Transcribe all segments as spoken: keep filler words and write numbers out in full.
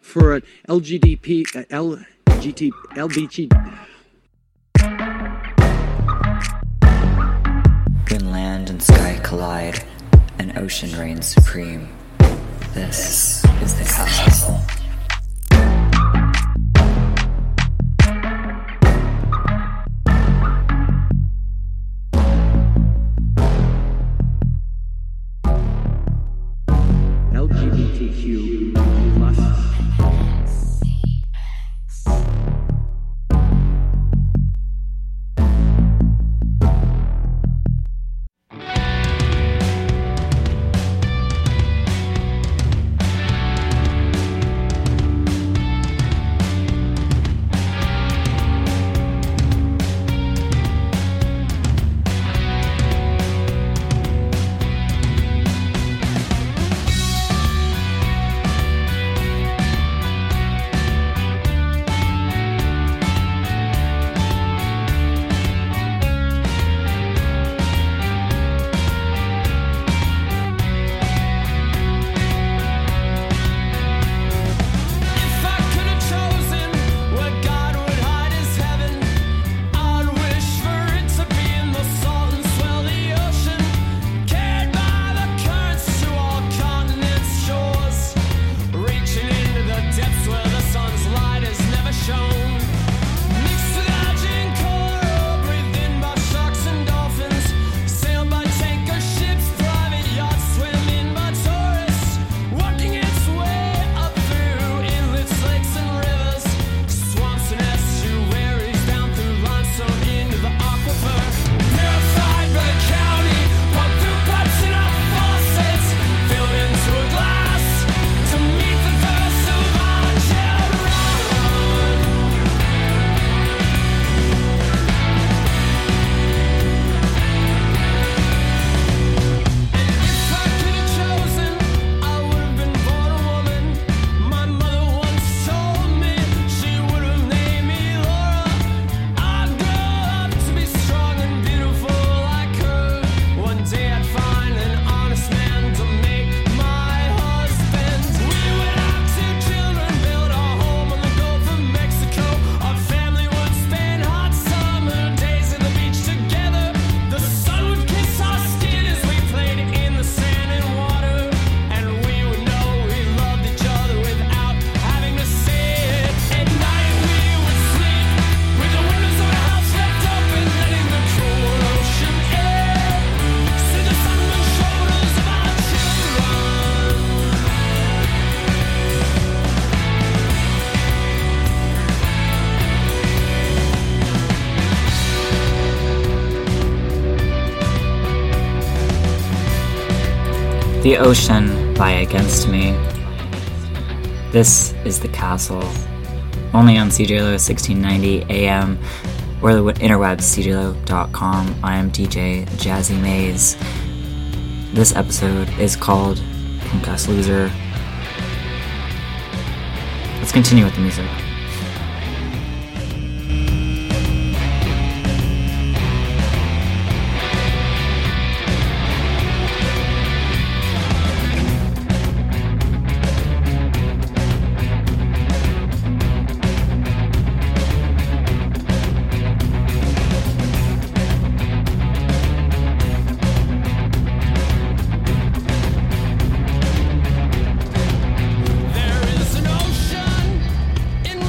for an L G D P, uh, L G T, L B G. When land and sky collide, and ocean reigns supreme, this is the castle. L G B T Q plus. The Ocean by Against Me. This is the Castle. Only on C J L O sixteen ninety A M or the interwebs c j l o dot com. I am D J Jazzy Maze. This episode is called Punk-Ass Loser. Let's continue with the music. There is an ocean in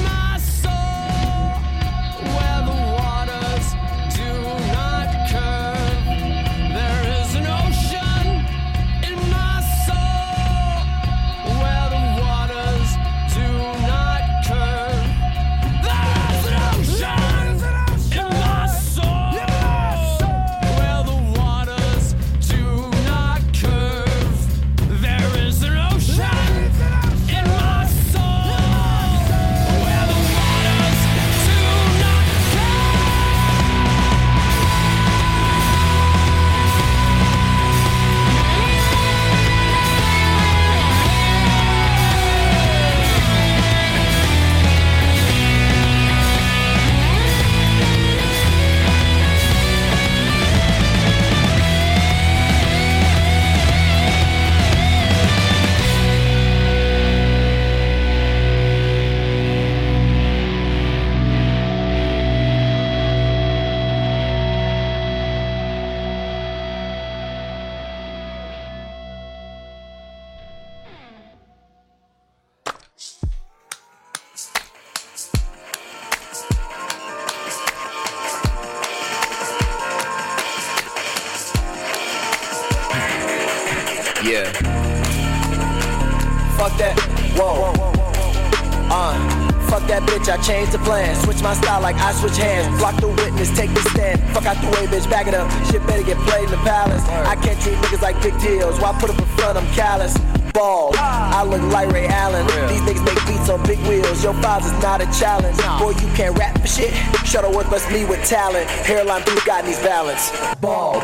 fuck that, whoa. Uh, fuck that bitch, I changed the plan. Switch my style like I switch hands. Block the witness, take the stand. Fuck out the way, bitch, back it up. Shit better get played in the palace. I can't treat niggas like big deals. Why put up in front, I'm callous. Bald, I look like Ray Allen. These niggas make beats on big wheels. Your files is not a challenge. Boy, you can't rap for shit. Shuttleworth must me with talent. Hairline through God needs balance. Bald.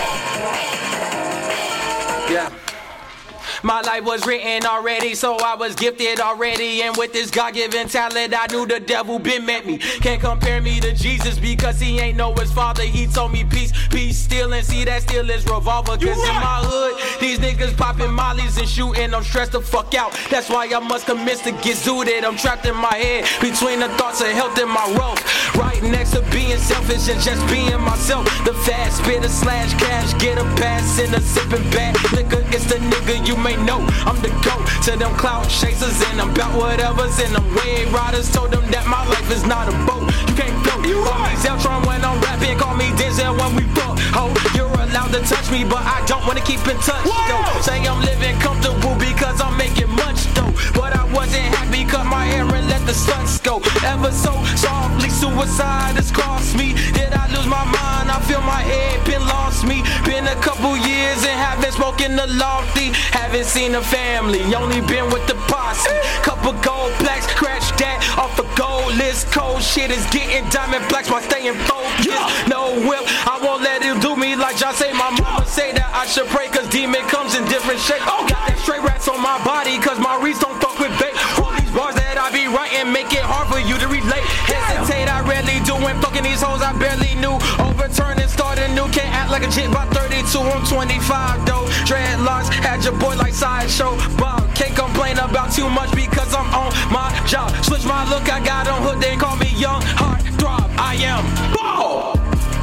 Yeah. My life was written already, so I was gifted already. And with this God-given talent, I knew the devil been met me. Can't compare me to Jesus because he ain't know his father. He told me peace, peace, still, and see that still is revolver. Cause in my hood, these niggas popping mollies and shooting. I'm stressed the fuck out. That's why I must commence to get zooted. I'm trapped in my head between the thoughts of health and my wealth. Right next to being selfish and just being myself. The fast spitter slash cash, get a pass in a sipping bag. Liquor, it's the nigga you may know. I'm the GOAT to them cloud chasers and I'm about whatever's in them. Wave riders told them that my life is not a boat. You can't float. You call me Zeltron when I'm rapping, call me Denzel when we fuck. Ho, you're allowed to touch me, but I don't wanna keep in touch. Yo, say I'm living comfortable because I'm making much dough. But I wasn't happy, cut my hair and let the suns go. Ever so softly, suicide has cost me. Did I lose my mind? I feel my head been lost me. Been a couple years and haven't spoken the lofty. Haven't seen a family, only been with the posse. Couple gold plaques, scratch that off a gold list. Cold shit is getting diamond plaques while staying focused. No whip, I won't let it do me like John say. My mama say that I should pray cause demon comes in different shapes. Oh, got that straight rats on my body cause my reeds don't fuck with bait. All these bars that I be writing make it hard for you to relate. Hesitate, I rarely do when fucking these hoes I barely knew. Overturn and start anew, can't act like a jit by thirty-two, I'm twenty-five though. Dreadlocks had your boy like Sideshow Bob. Can't complain about too much because I'm on my job. Switch my look, I got on hood, they call me young heart throb. I am ball.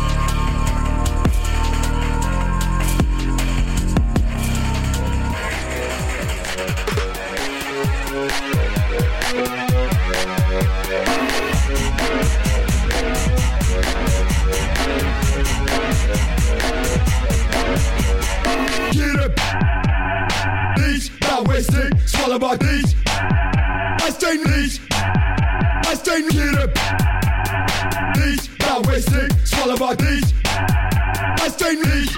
Get up, these, not wasting, swallow my these. I stay these, I stay get up, these, not wasting, swallow my these. I stay these,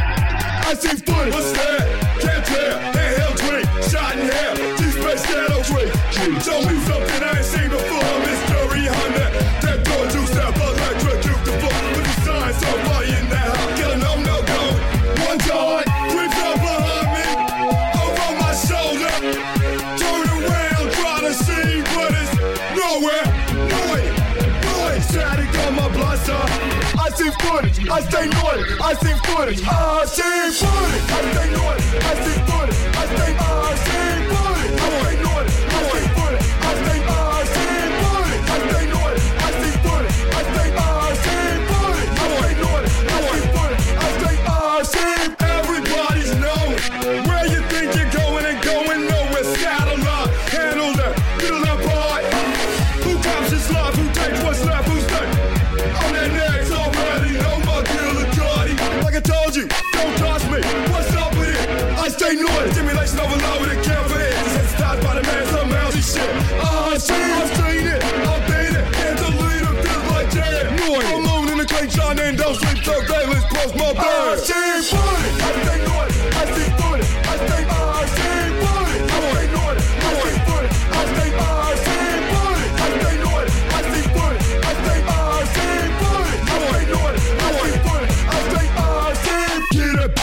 I see footy. What's that? Can't tell, handheld drink, shot in hell, T-Space shadow drink. Show me something I ain't seen before, mystery on that. That door juice, that electric, you the book with the sign, somebody in that house, kill a no, no, go. One time, three fell behind me, over my shoulder. Turn around, try to see, but it's nowhere. Noise, noise, static on my blaster. I see footage, I stay naughty, I see footage, I see footage, I stay naughty, I see footage, I stay, I see footage, I stay naughty, I see footage, I stay, I see footage, I stay naughty, I see footage, I stay, I see footage, I stay naughty, I see footage, I stay, I see. Everybody's knowing where you think you're going and going nowhere. Saddle up, handle that, feel that part. Who captures life? Who takes what's left? Who's next? On that next already, know my killer Jordy. Like I told you, don't touch me. What's up with it? I stay naughty. Stimulation overloaded, care for it. Desensitized by the man, somehow this shit. I see, I've seen it, I've been it. And the leader feels like jam. Naughty. I'm alone in the clean shine and don't sleep so day. Let's close my bed. I see footage. I stay naughty. I see footage. I stay, I see footage. I stay naughty. I see footage. I stay, I see footage. I stay naughty. I see footage. I stay, I see footage. I stay naughty. I see footage. I stay, I see. Get up.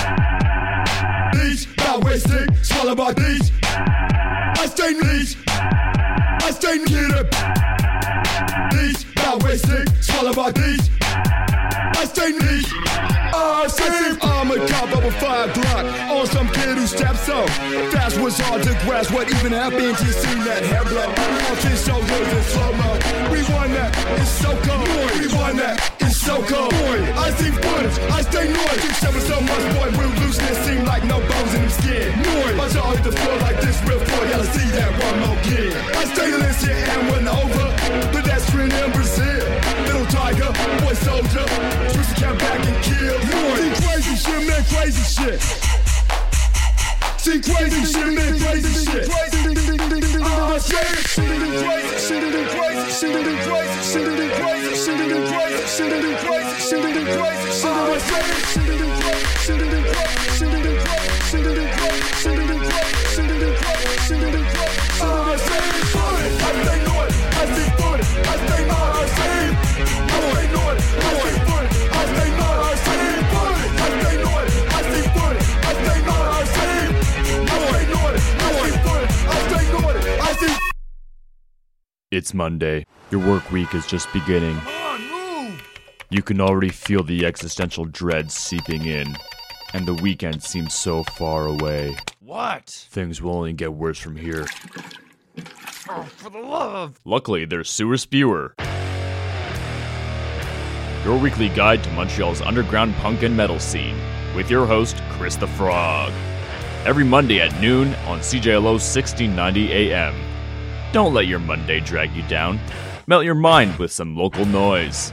These, not wasting, swallow my these. I stay these. I stay get up. These, not wasting, swallow my these. I stay these. I see I'm a cop of a five block on some kid who steps up. Fast was hard to grasp what even happened. You seen that hair blood on his shoulders in slow-mo. We won that, it's so cold. We won that, it's so cold. I see footage, I stay noise. You showing so much, boy, real looseness seem like no bones in his skin. Noise, my jaw hit the floor like this real boy. Gotta see that one more kid. I stay in this here and went over. Pedestrian in Brazil, little tiger, boy soldier. Switch the cat back and kill. See crazy shit, man, crazy shit. See crazy shit, man, crazy shit. It's Monday. Your work week is just beginning. Come on, move! You can already feel the existential dread seeping in, and the weekend seems so far away. What? Things will only get worse from here. Oh, for the love! Luckily, there's Sewer Spewer, your weekly guide to Montreal's underground punk and metal scene, with your host, Chris the Frog. Every Monday at noon on C J L O sixteen ninety A M. Don't let your Monday drag you down. Melt your mind with some local noise.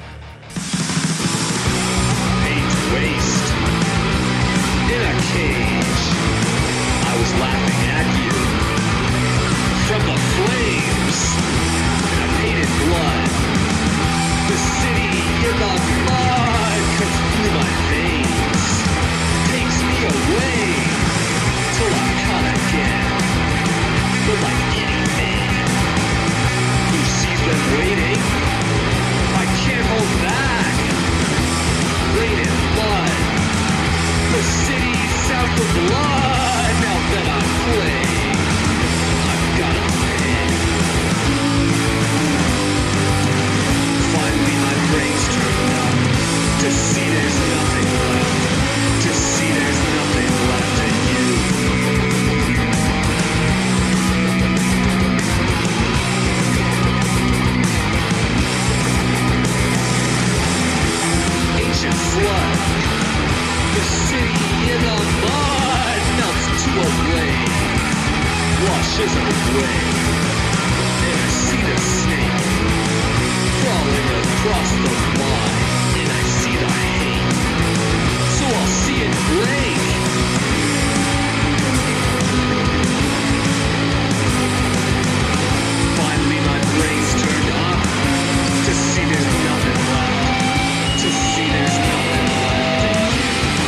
Paint waste in a cage. I was laughing at you from the flames. And I painted blood. The city in the mud cuts through my veins, takes me away till I'm caught again. But like any man who sees them waiting, I can't hold back. Rain and blood, the city south of blood. Now that I'm playing, I've got a plan. Finally my brain's turned up to see there's nothing left, to see there's nothing left in you. Ancient flood, the city in the mud melts to a wave, washes away, and I see the snake crawling across the line, and I see the hate, so I'll see it break. Finally my brain's turned up to see there's nothing left, to see there's nothing left in you.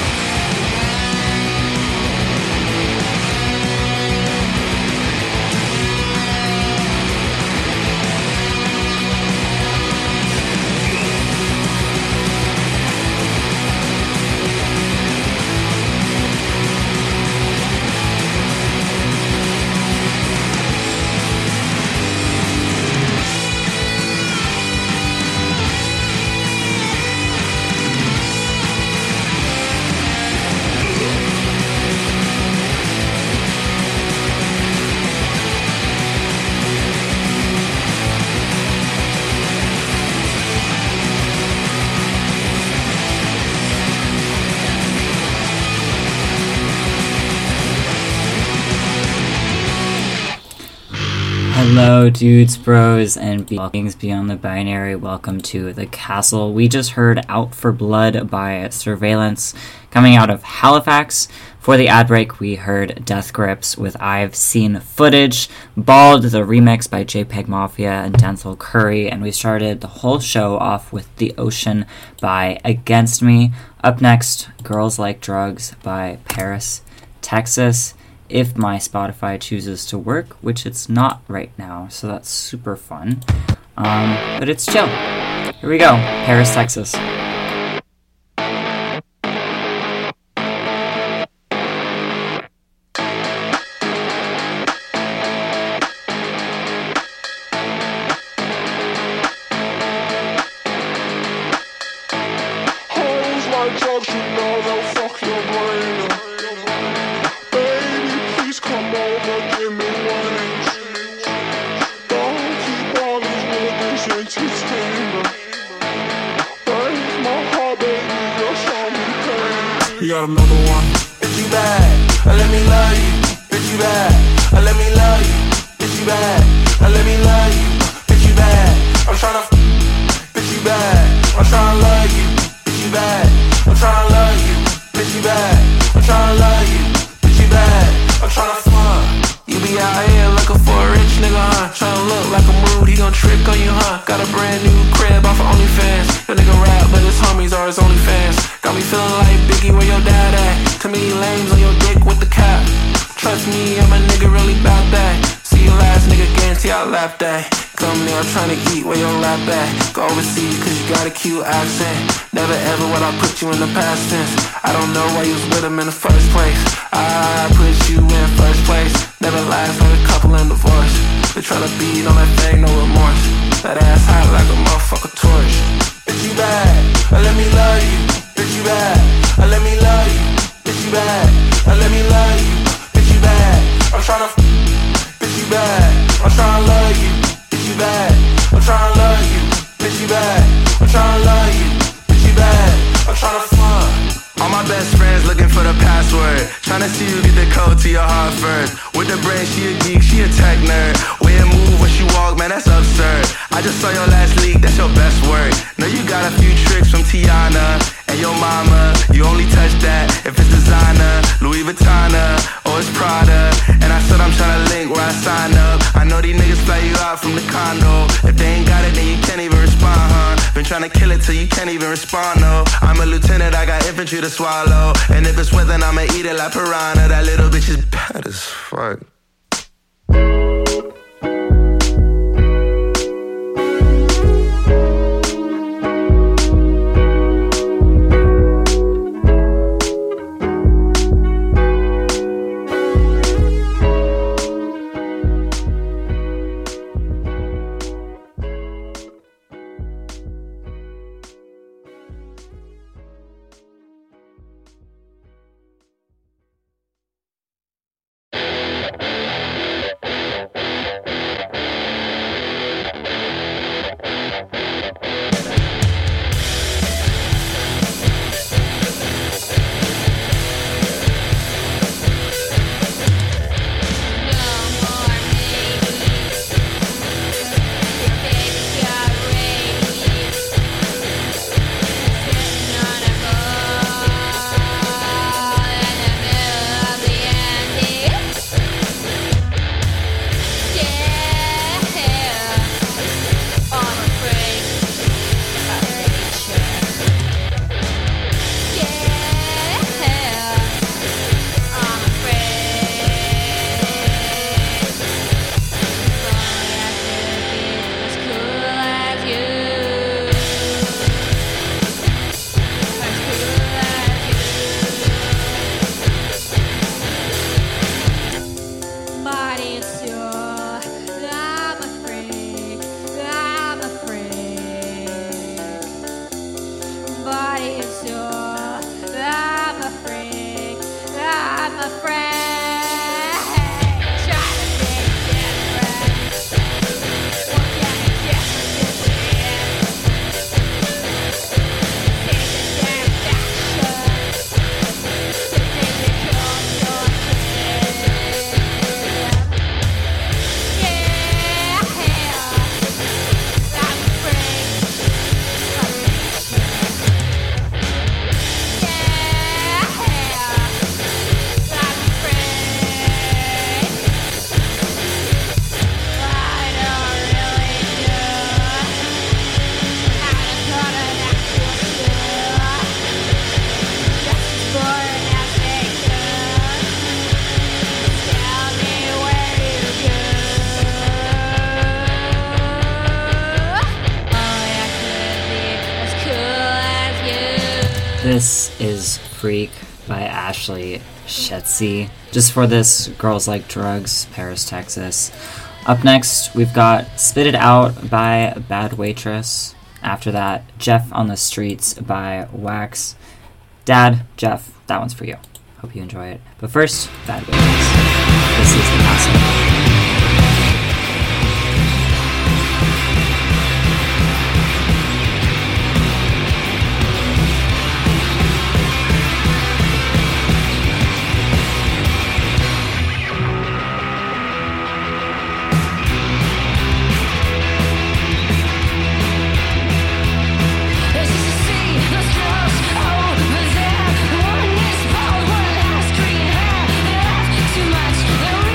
Hello, dudes, bros, and beings beyond the binary. Welcome to The Castle. We just heard Out for Blood by Surveillance, coming out of Halifax. For the ad break, we heard Death Grips with I've Seen Footage, Bald, the remix by JPEG Mafia and Denzel Curry, and we started the whole show off with The Ocean by Against Me. Up next, Girls Like Drugs by Paris, Texas. If my Spotify chooses to work, which it's not right now, so that's super fun. Um, but it's chill. Here we go, Paris, Texas. Hoes like drugs, you know they'll fuck your brain. Baby, please come over, give me wings. Don't keep all these niggas entertained. Break my heart, baby, you'll show me pain. You got another one. Bitch, you bad, uh, let me love you. Bitch, you bad, uh, let me love you. Bitch, you bad, uh, let me love you. Bitch, you bad, I'm tryna f- Bitch, you bad, I'm tryna love you. Bitch, you bad, I'm tryna love you. Bitch, you bad, I'm tryna love you. Bitch, you bad, I'm tryna fuck. You be out here looking for a rich nigga, huh? Tryna look like a mood, he gon' trick on you, huh? Got a brand new crib off of OnlyFans. Your nigga rap, but his homies are his OnlyFans. Got me feeling like Biggie, where your dad at? Too many lames on your dick with the cap. Trust me, I'm a nigga really bout that. See you last nigga, guarantee I'll lap that. Come there, I'm tryna eat where your lap at. Go overseas cause you got a cute accent. Never ever would I put you in the past tense. I don't know why you was with him in the first place. I put you in first place. Never last like a couple in divorce. The tryna beat on that thing, no remorse. That ass hot like a motherfucker torch. Bitch, you bad, uh, let me love you. Bitch, you bad, uh, let me love you. Bitch, you bad, uh, let me love you. Bitch, you bad, I'm tryna f- bitch, you bad, I'm tryna love you. Bitch, you bad, I'm tryna love you. Bitch, you bad, I'm tryna love you. Bitch, you bad, I'm tryna fuck. All my best friends looking for the password, tryna see you get the code to your heart first. With the brain, she a geek, she a tech nerd. Way it move when she walk, man, that's absurd. I just saw your last leak, that's your best work. Know you got a few tricks from Tiana and your mama. You only touch that if it's designer, Louis Vuitton or it's Prada. And I said I'm tryna link where I sign up. I know these niggas fly you out from the condo. If they ain't got it, then you can't even respond, huh? Been tryna kill it till you can't even respond, no. I'm a lieutenant, I got infantry to swallow. And if it's wet, then I'ma eat it like piranha. That little bitch is bad as fuck. This is Freak by Ashley Shetzy. Just for this, Girls Like Drugs, Paris, Texas. Up next, we've got Spit It Out by Bad Waitress. After that, Jeff on the Streets by Wax. Dad, Jeff, that one's for you. Hope you enjoy it. But first, Bad Waitress. This is The Castle. Too much.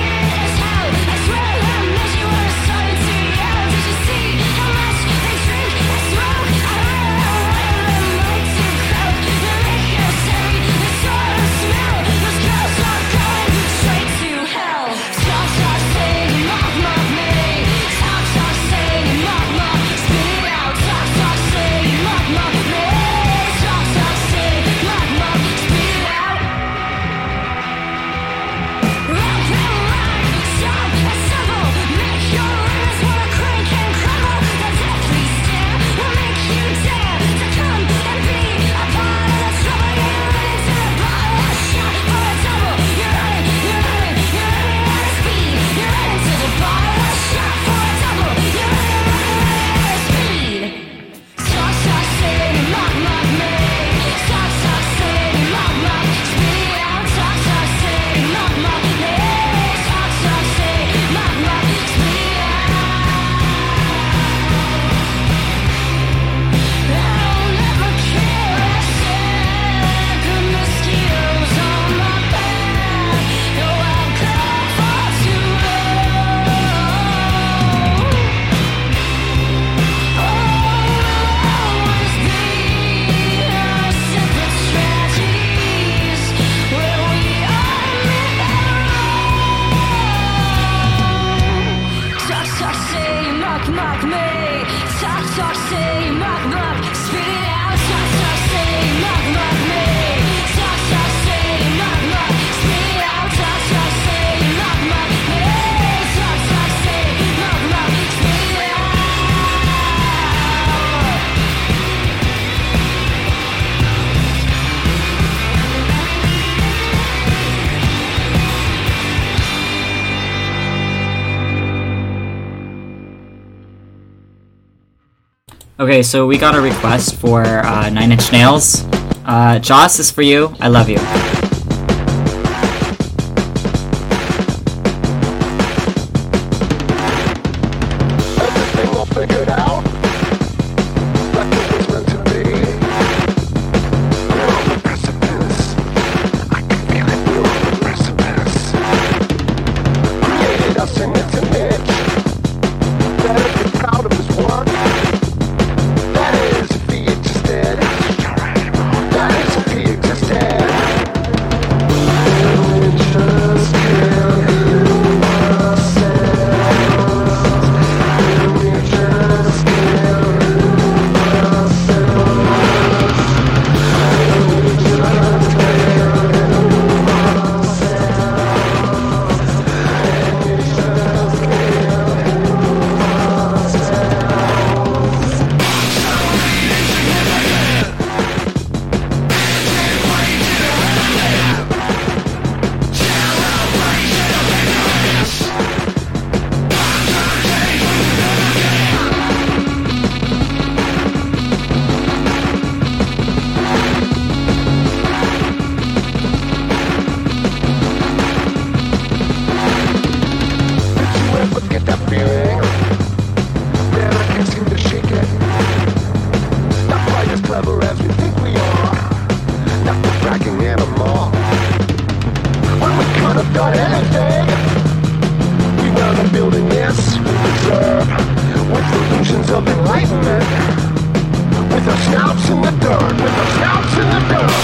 talk, say, mock, mock me. Talk, talk, say, mock, mock, spit it out. Talk, talk, say, mock, mock me. Talk, talk, say, mock, mock, spit it out. Talk, talk, say, mock, mock me. Talk, talk, say, mock, mock, spit it out. Okay, so we got a request for uh, Nine Inch Nails. Uh, Joss, this is for you. I love you. Everything all figured out, like it was meant to be. We're on the precipice. I can feel it. We're on the precipice. Created us in its image. Better be proud of his work. That is, if he existed. That is, if he existed. And we just can't heal ourselves. And we just can't heal ourselves. And we just can't heal ourselves. And we just can't Did you ever get that feeling? Man, I can't seem to shake it. Not quite as clever as we think we are. Not for bragging anymore. When we could have done anything, we wound up building this reserve with illusions of enlightenment. With our snouts in the dirt, with our snouts in the dirt.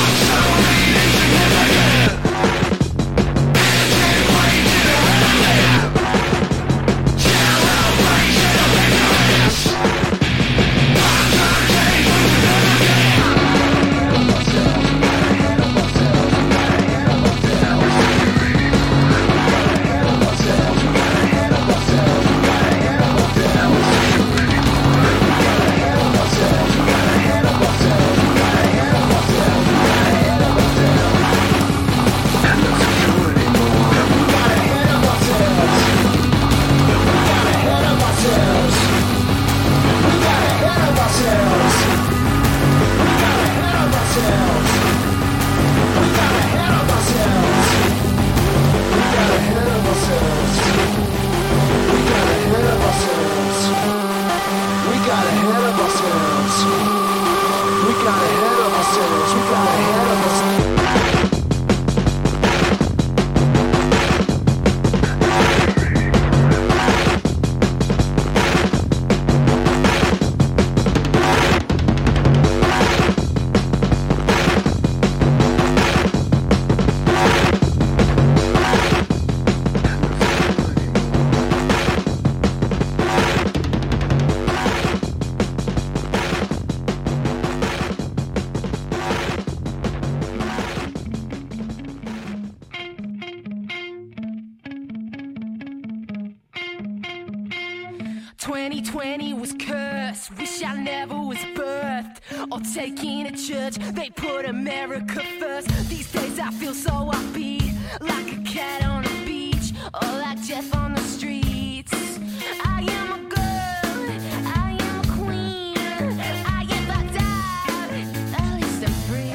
twenty twenty was cursed, wish I never was birthed or taken to church. They put America first. These days I feel so upbeat, like a cat on a beach or like Jeff on the streets. I am a girl, I am a queen, I get fucked up, at least I'm free.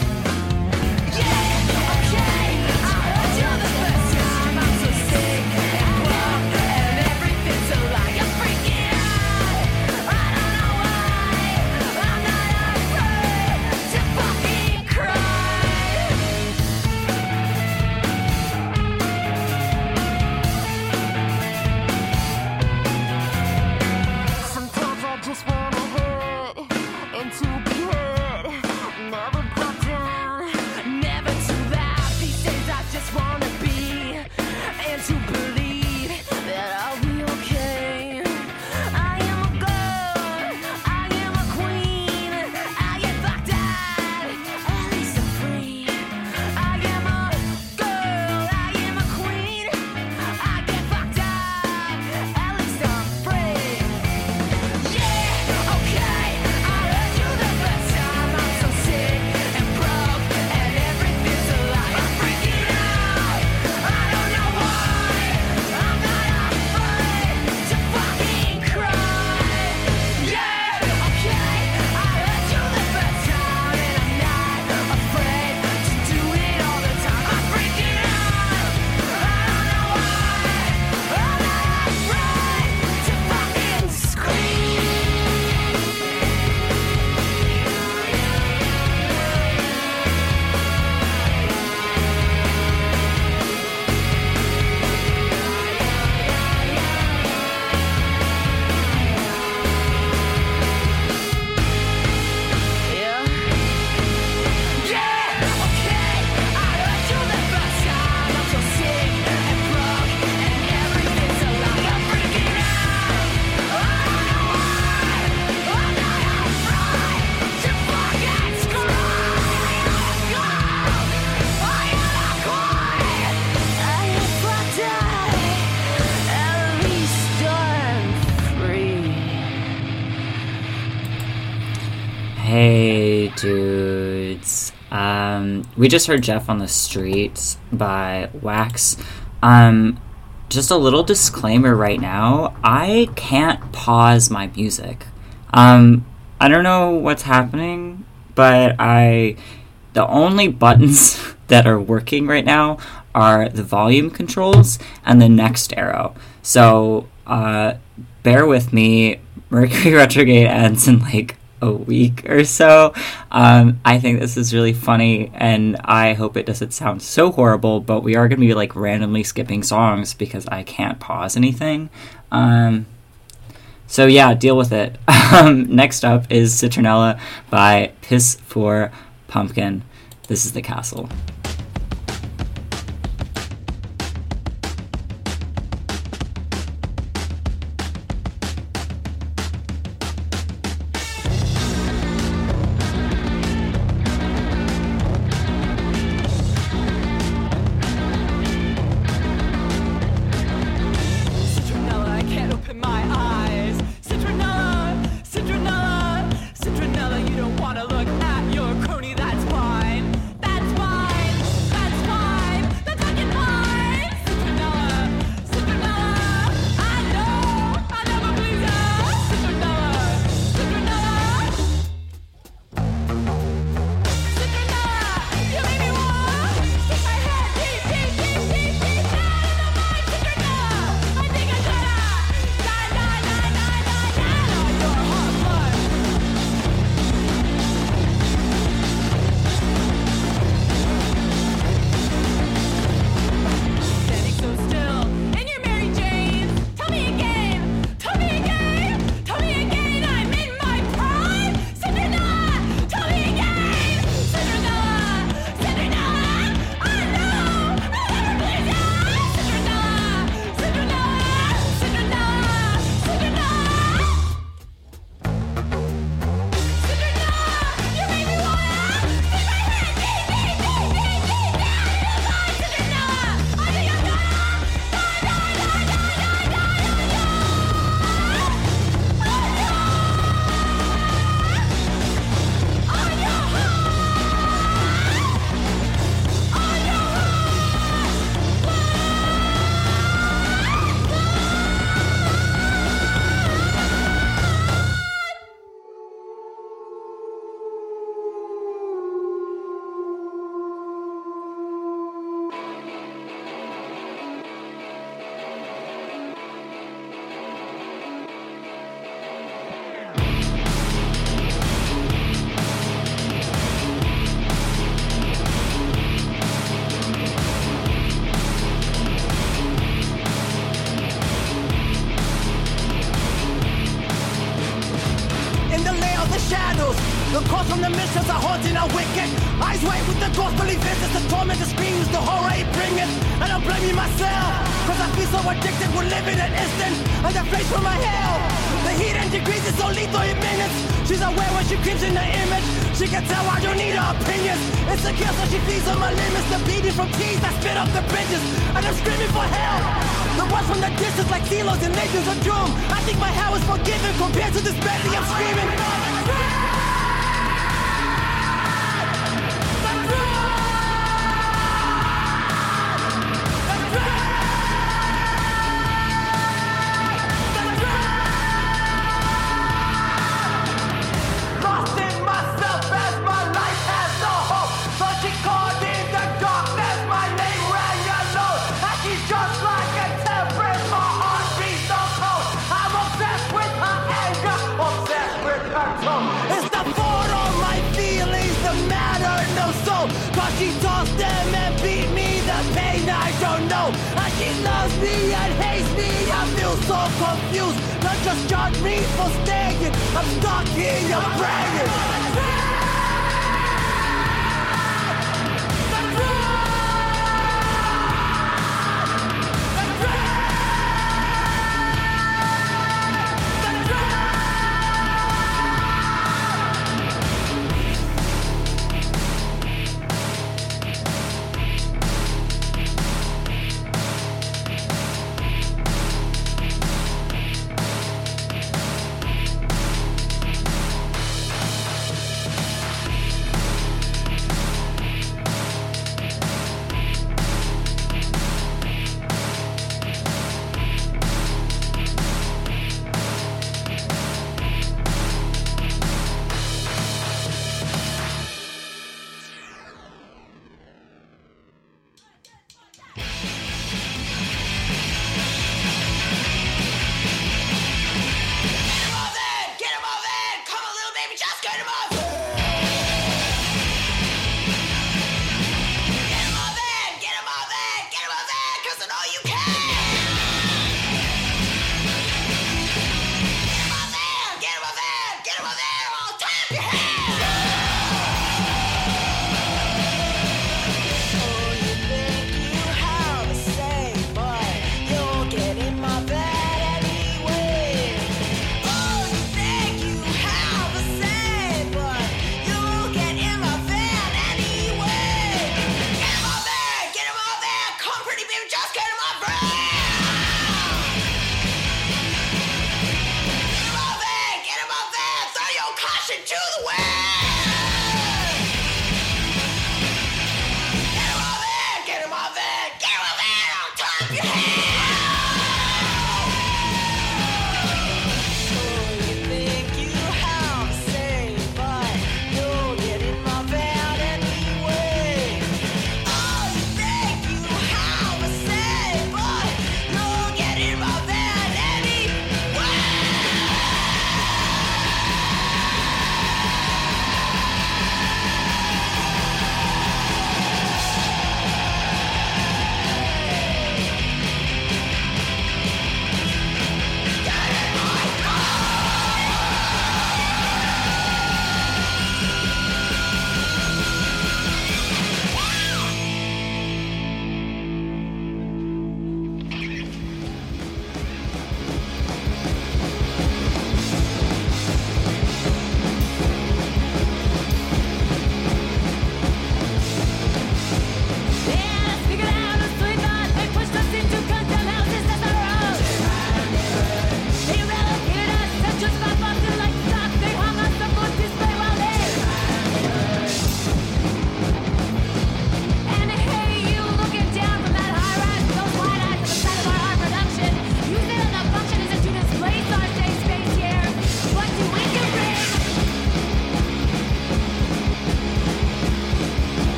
Yeah, okay, I heard you the first time. I'm so sick and broke and everything's so like I'm freaking out. I don't know why, I'm not afraid to fucking cry. Hey, dudes. Um, we just heard Jeff on the Streets by Wax. Um, just a little disclaimer right now. I can't pause my music. Um, I don't know what's happening, but I... The only buttons that are working right now are the volume controls and the next arrow. So, uh, bear with me. Mercury retrograde ends in like a week or so. Um, I think this is really funny, and I hope it doesn't sound so horrible, but we are going to be like randomly skipping songs because I can't pause anything. Um, so yeah, deal with it. Um, next up is Citronella by Piss for Pumpkin. This is The Castle. The calls from the mistress are haunting our wicked. Eyes wide with the ghost belief visits, the torment, the screams, the horror it bringeth. And I'm blaming myself, cause I feel so addicted with living an instant. And the flames from my hell, the heat and degrees is so lethal in minutes. She's aware when she creeps in the image. She can tell I don't need her opinions. It's a kill so she feeds on my limits. The beating from teeth that spit up the bridges. And I'm screaming for help. The ones from the distance like silos and legends of doom. I think my hell is forgiven compared to this medley I'm screaming. She tossed them and beat me, the pain I don't know. And she loves me and hates me, I feel so confused. Not just judge me for staying, I'm stuck in your brain.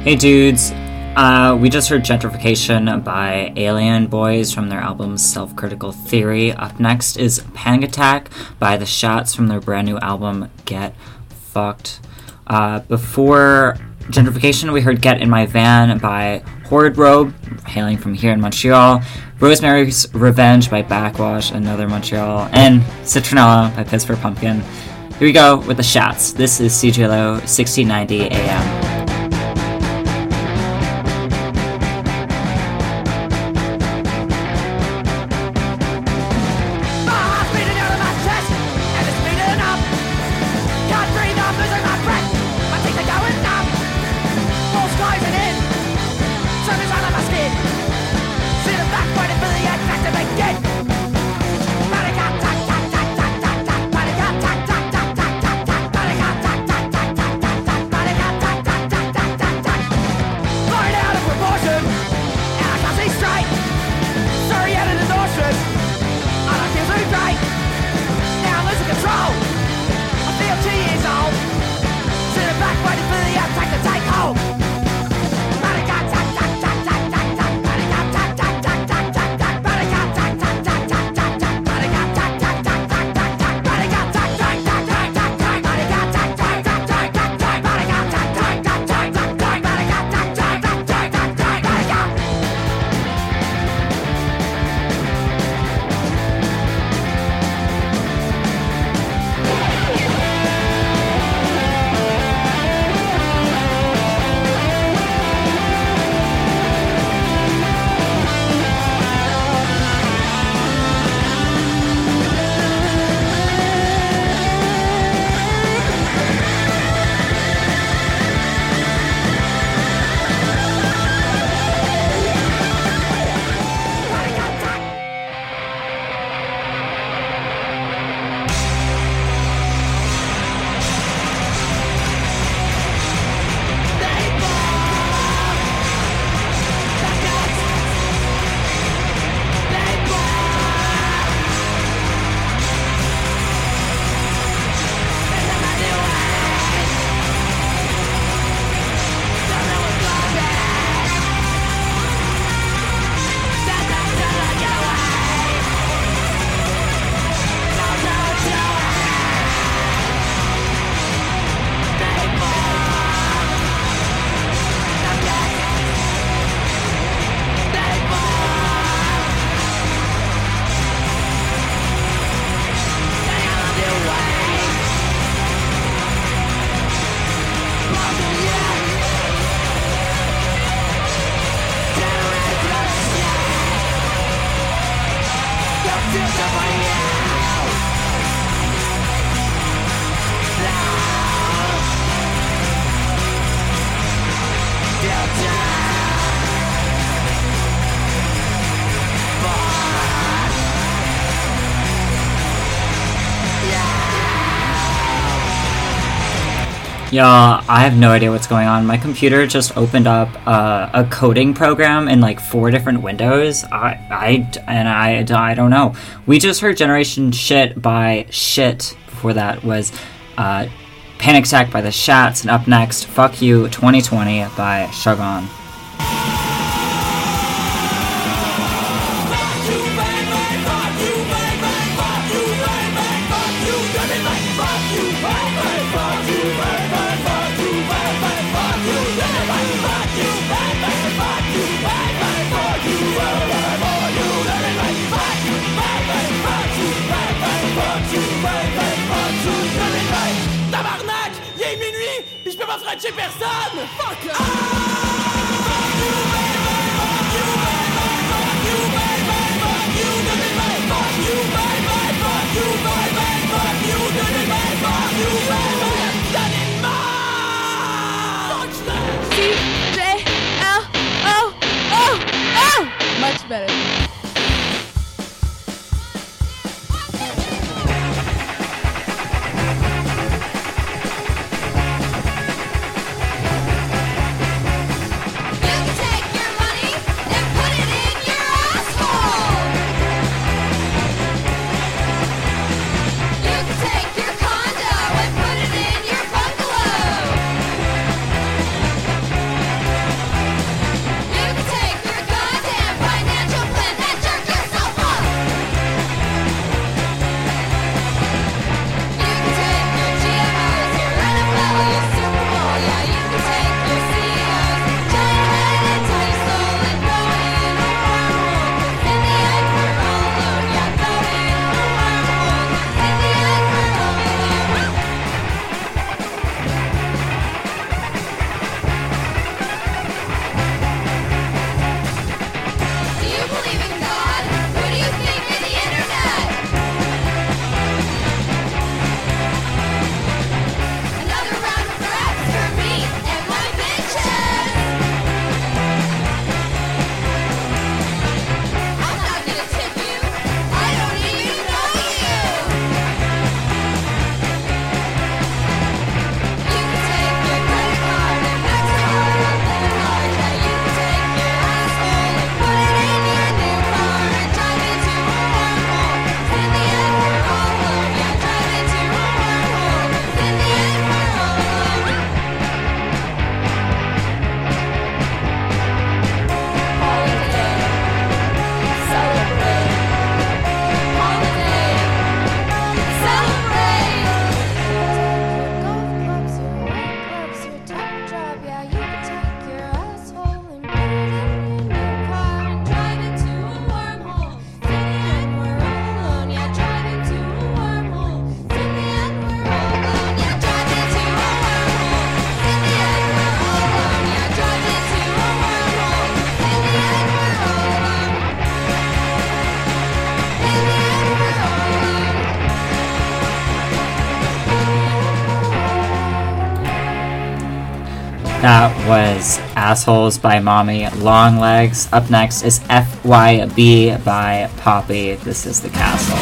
Hey dudes, uh, we just heard Gentrification by Alien Boys from their album Self-Critical Theory. Up next is Panic Attack by The Shots from their brand new album Get Fucked. Uh, before Gentrification, we heard Get in My Van by Horrid Robe, hailing from here in Montreal, Rosemary's Revenge by Backwash, another Montreal, and Citronella by Piss for Pumpkin. Here we go with The Shots. This is C J L O sixteen ninety A M. Y'all, I have no idea what's going on. My computer just opened up uh, a coding program in like four different windows. I, I, and I, I don't know. We just heard Generation Shit by Shit. Before that was uh, Panic Attack by The Shots. And up next, Fuck You twenty twenty by Shogun. Chez personne! Fuck! C J L O O O! Much better. That was Assholes by Mommy Long Legs. Up next is F Y B by Poppy. This is The Castle.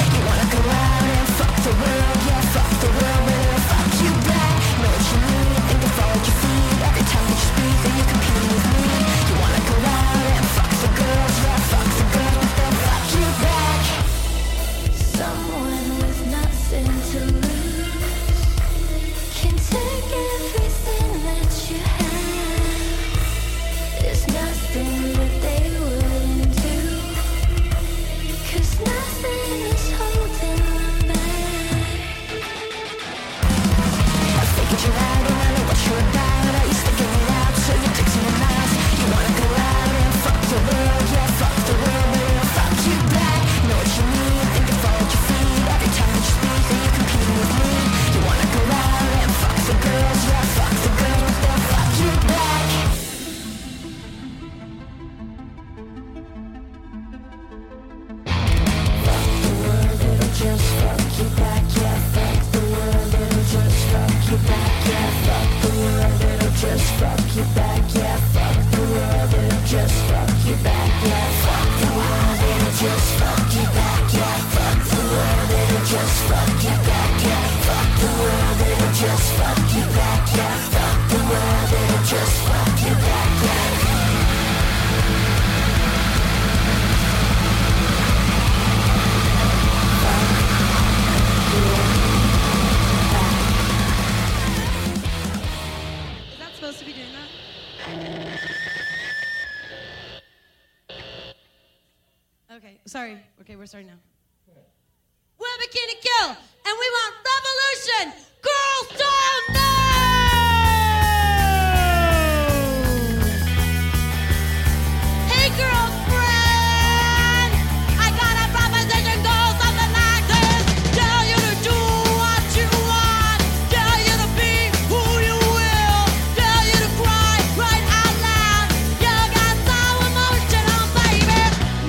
Sorry. Okay, we're starting now. We're Bikini Kill, and we want revolution! Girls don't know! Hey, girlfriend! I got a proposition, goes something like this. Tell you to do what you want. Tell you to be who you will. Tell you to cry right out loud. You got so emotional, baby.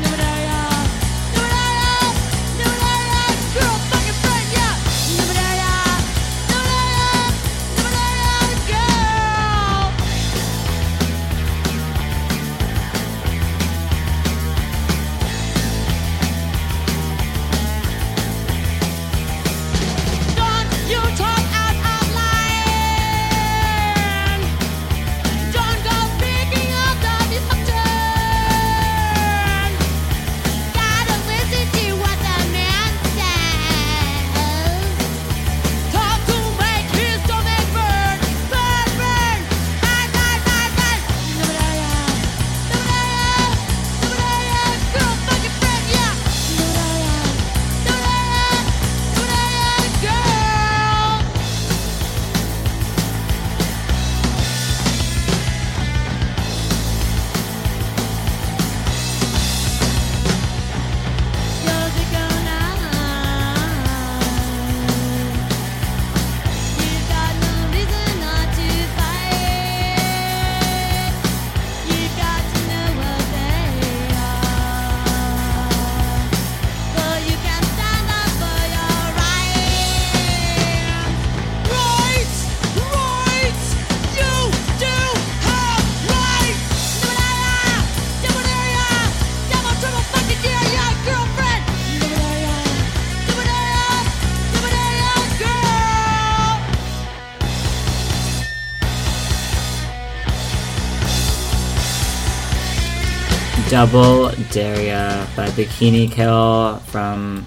Double Daria by Bikini Kill from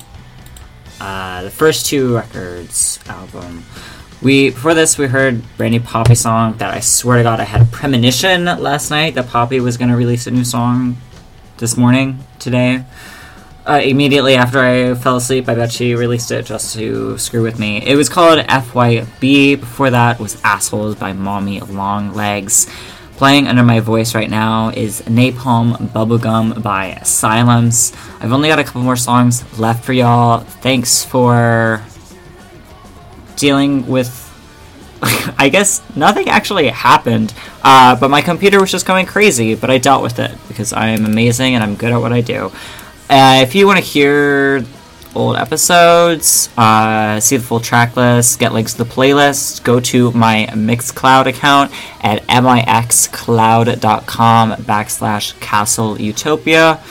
uh, the first two records album. We before this we heard a brand new Poppy song that I swear to God I had a premonition last night that Poppy was going to release a new song this morning, today. Uh, immediately after I fell asleep, I bet she released it just to screw with me. It was called F Y B. Before that was Assholes by Mommy Long Legs. Playing under my voice right now is Napalm Bubblegum by Asylums. I've only got a couple more songs left for y'all. Thanks for dealing with... I guess nothing actually happened, uh, but my computer was just going crazy, but I dealt with it because I am amazing and I'm good at what I do. Uh, if you want to hear old episodes, uh, see the full track list, get links to the playlist, go to my Mixcloud account at mixcloud.com backslash Castle Utopia.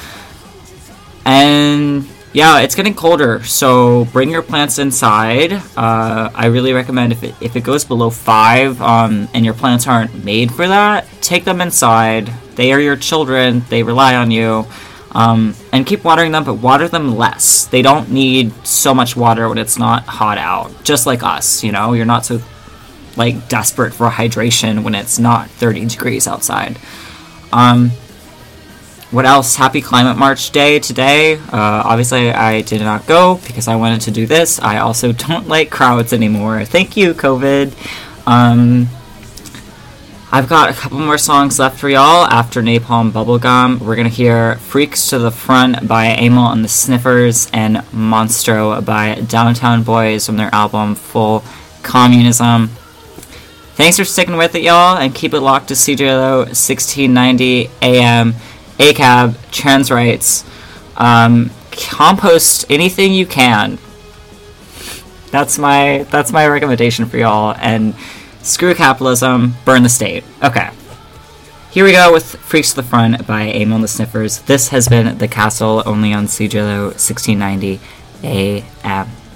And yeah, it's getting colder, so bring your plants inside. Uh, I really recommend if it, if it goes below five um, and your plants aren't made for that, take them inside. They are your children. They rely on you. Um, and keep watering them, but water them less. They don't need so much water when it's not hot out. Just like us, you know? You're not so, like, desperate for hydration when it's not thirty degrees outside. Um... What else? Happy Climate March Day today. Uh, obviously, I did not go because I wanted to do this. I also don't like crowds anymore. Thank you, COVID. Um, I've got a couple more songs left for y'all after Napalm Bubblegum. We're going to hear Freaks to the Front by Amyl and the Sniffers and Monstro by Downtown Boys from their album Full Communism. Thanks for sticking with it, y'all, and keep it locked to C J L O sixteen ninety A M. A C A B, trans rights, um, compost anything you can. That's my that's my recommendation for y'all. And screw capitalism, burn the state. Okay. Here we go with Freaks to the Front by Amyl and the Sniffers. This has been The Castle, only on C J L O sixteen ninety A M.